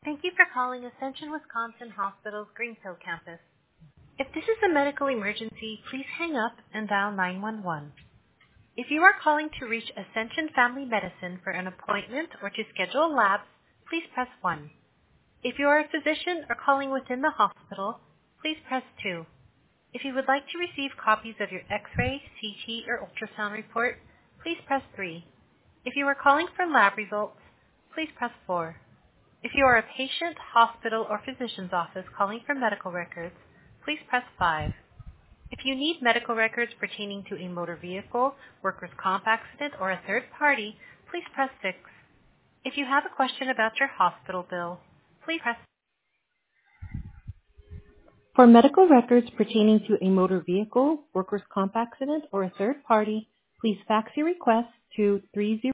Thank you for calling Ascension Wisconsin Hospital's Greenfield campus. If this is a medical emergency, please hang up and dial 911. If you are calling to reach Ascension Family Medicine for an appointment or to schedule labs, please press 1. If you are a physician or calling within the hospital, please press 2. If you would like to receive copies of your X-ray, CT, or ultrasound report, please press 3. If you are calling for lab results, please press 4. If you are a patient, hospital, or physician's office calling for medical records, please press 5. If you need medical records pertaining to a motor vehicle, workers' comp accident, or a third party, please press 6. If you have a question about your hospital bill, please press. For medical records pertaining to a motor vehicle, workers' comp accident, or a third party, please fax your request to 30